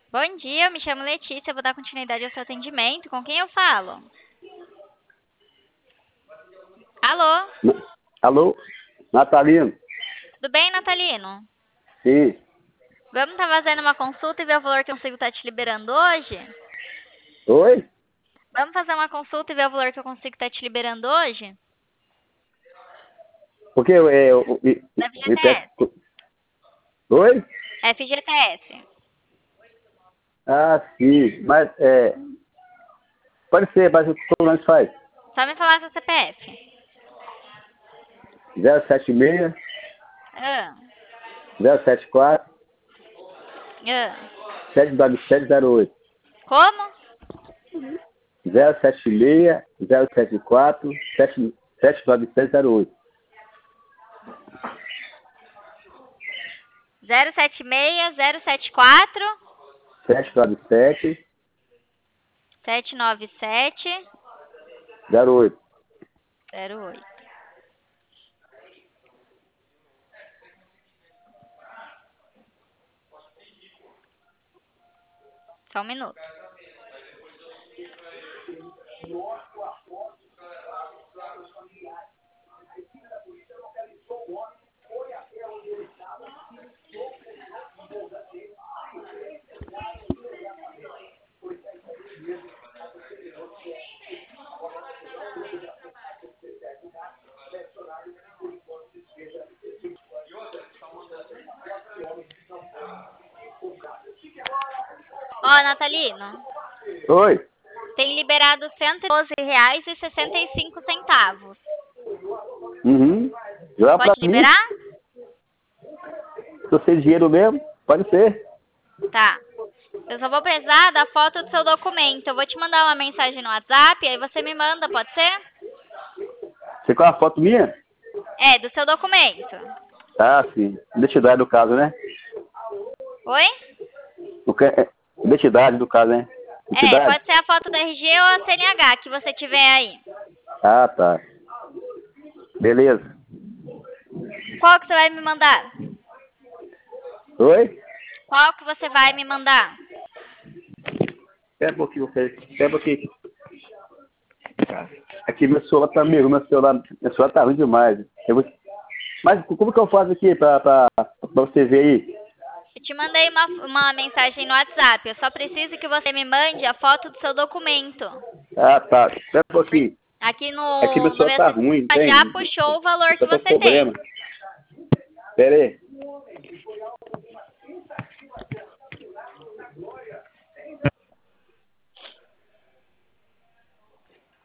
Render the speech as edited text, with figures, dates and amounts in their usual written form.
Bom dia, eu me chamo Letícia, eu vou dar continuidade ao seu atendimento. Com quem eu falo? Alô? Alô? Natalino? Tudo bem, Natalino? Sim. Vamos estar fazendo uma consulta e ver o valor que eu consigo estar te liberando hoje? Oi? Vamos fazer uma consulta e ver o valor que eu consigo estar te liberando hoje? Porque Da FGTS. Oi? FGTS. Ah, sim. Mas, pode ser, mas como nós faz? Só me falar seu CPF. 076, Ah, 074, ah. 79708. Como? 076, 074, 79708. 076 074 797 797 08. 08. Só um minuto. Ó, Natalino, Oi? tem liberado R$ 112,65. Uhum. Joga pra Pode mim. liberar? Se eu sei dinheiro mesmo, pode ser. Tá. Eu só vou precisar da foto do seu documento. Eu vou te mandar uma mensagem no WhatsApp, aí você me manda, pode ser? Você quer uma foto minha? É, do seu documento. Ah, sim. Identidade do caso, né? Oi? Identidade do caso, né? É, Identidade? pode ser a foto do RG ou a CNH que você tiver aí. Ah, tá. Beleza. Qual que você vai me mandar? Oi? Qual que você vai me mandar? Espera um pouquinho, você. Espera um pouquinho. Aqui meu celular tá meio, meu celular tá ruim demais. Mas como que eu faço aqui pra você ver aí? Eu te mandei uma mensagem no WhatsApp. Eu só preciso que você me mande a foto do seu documento. Ah, tá. Espera um pouquinho. Aqui Aqui meu no celular meu tá sistema ruim, já entende? puxou o valor que Só tá você tem. problema. Espera aí.